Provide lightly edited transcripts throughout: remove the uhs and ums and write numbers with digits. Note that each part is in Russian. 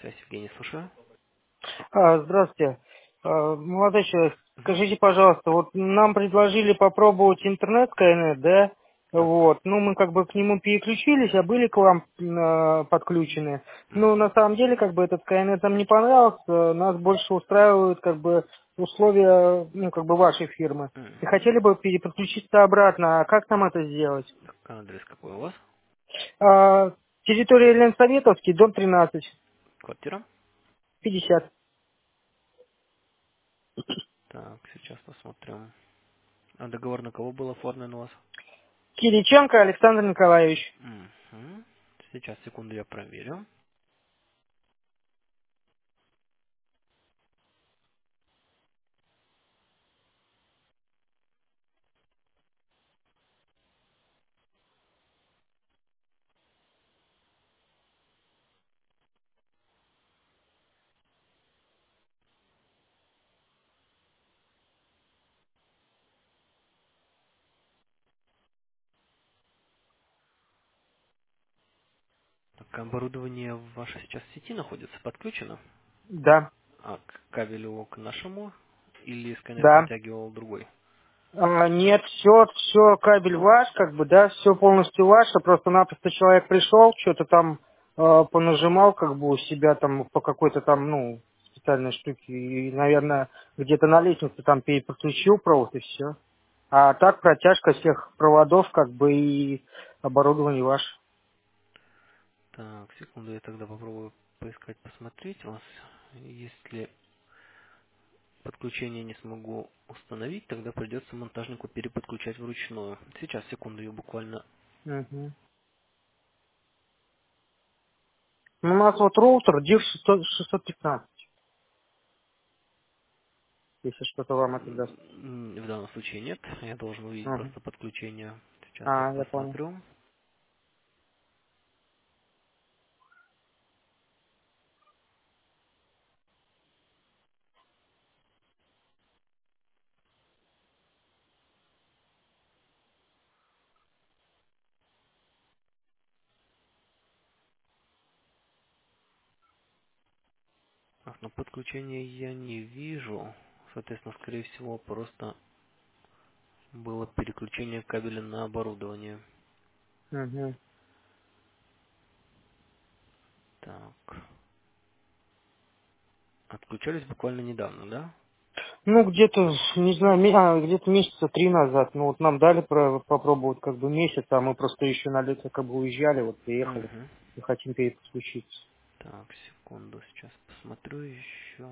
Связь, Евгений, слушаю. Здравствуйте. Молодой человек, скажите, пожалуйста, вот нам предложили попробовать интернет Skynet, да? Так. Вот. Ну, мы как бы к нему переключились, а были к вам подключены. М, Ну, на самом деле, как бы этот Skynet нам не понравился. Нас больше устраивают, как бы, условия, ну, как бы вашей фирмы. И м. хотели бы переподключиться обратно. А как нам это сделать? Так, адрес какой у вас? А, территория Ленсоветовский, дом 13, Квартира? 50. Так, сейчас посмотрим. А договор на кого был оформлен у вас? Кириченко Александр Николаевич. Мгм. Сейчас, секунду, я проверю. Так, оборудование ваше сейчас в сети находится, подключено? Да. А к кабелю к нашему? Или Skynet Да. подтягивал другой? Нет, все, кабель ваш, как бы, да, все полностью ваше, просто-напросто человек пришел, что-то там понажимал, как бы, у себя там по какой-то там, ну, специальной штуке, и, наверное, где-то на лестнице там переподключил провод и все. А так протяжка всех проводов, как бы, и оборудование ваше. Так, секунду, я тогда попробую поискать, посмотреть у вас. Если подключение не смогу установить, тогда придется монтажнику переподключать вручную. Сейчас, секунду, я буквально... Мгм. Ну, у нас вот роутер DIV 615, если что-то вам это даст. В данном случае нет. Я должен увидеть Мгм. просто подключение. Сейчас я Я понял. посмотрю. Так, но подключения я не вижу. Соответственно, скорее всего, просто было переключение кабеля на оборудование. Мгм. Так. Отключались буквально недавно, да? Ну, где-то, не знаю, где-то месяца 3 назад. Ну, вот нам дали попробовать как бы месяц, а мы просто еще на лето как бы уезжали, вот приехали Угу. и хотим переподключиться. Так, секунду, сейчас посмотрю еще.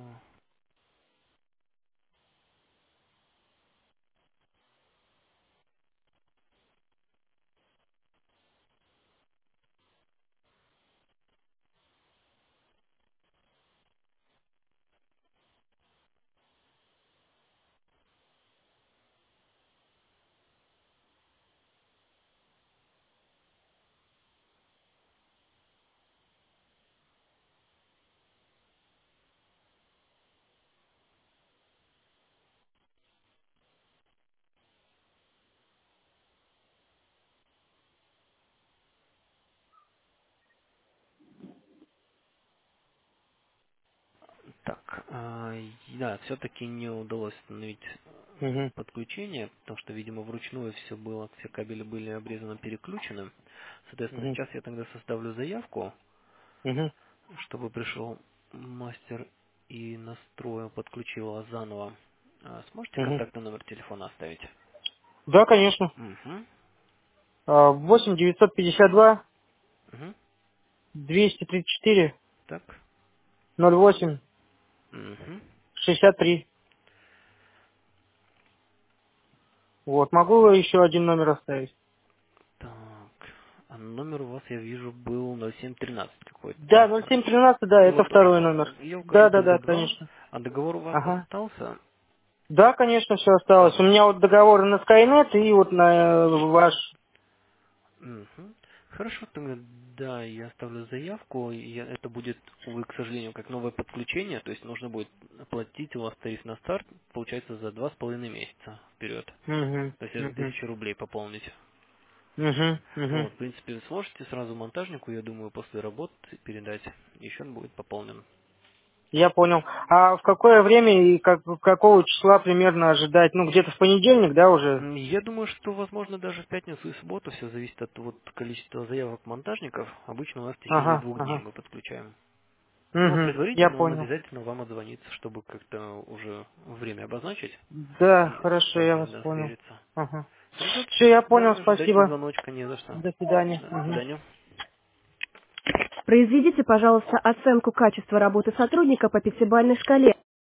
Так, да, все-таки не удалось установить Угу, подключение, потому что, видимо, вручную все было, все кабели были обрезаны, переключены. Соответственно, угу, сейчас я тогда составлю заявку, угу, чтобы пришел мастер и настроил, подключил вас заново. Сможете угу. контактный номер телефона оставить? Да, конечно. Угу. 8 952 Угу. 234 Так. 08 Угу. 63. Вот, могу еще один номер оставить? Так. А номер у вас, я вижу, был 0713 Да, какой-то. 0713, да, это Вот второй точно. номер. Я укажу Да, да, без да, Z2. конечно. А договор у вас Ага. остался? Да, конечно, все осталось. У Ага. меня вот договоры на Skynet и вот на ваш. Мгм. Хорошо, тогда да, я оставлю заявку. Это будет, увы, к сожалению, как новое подключение, то есть нужно будет оплатить у вас тариф на старт, получается, за 2,5 месяца вперед. Угу, То есть это угу. 1000 рублей пополнить. Угу, угу. Вот, в принципе, вы сможете сразу монтажнику, я думаю, после работы передать, и счет будет пополнен. Я понял. А в какое время и какого числа примерно ожидать? Ну, где-то в понедельник, да, уже? Я думаю, что, возможно, даже в пятницу и субботу все зависит от вот количества заявок монтажников. Обычно у нас в течение Ага, 2 дней ага. мы подключаем. Но Угу, я предварительно он понял. обязательно вам отзвонится, чтобы как-то уже время обозначить Да, и с хорошо, я вами, вас да, понял. свериться. Ага. Хорошо, Все, я понял, да, ждайте спасибо. звоночка, не за что. До свидания. Да, до Мгм. свидания. Произведите, пожалуйста, оценку качества работы сотрудника по пятибалльной шкале.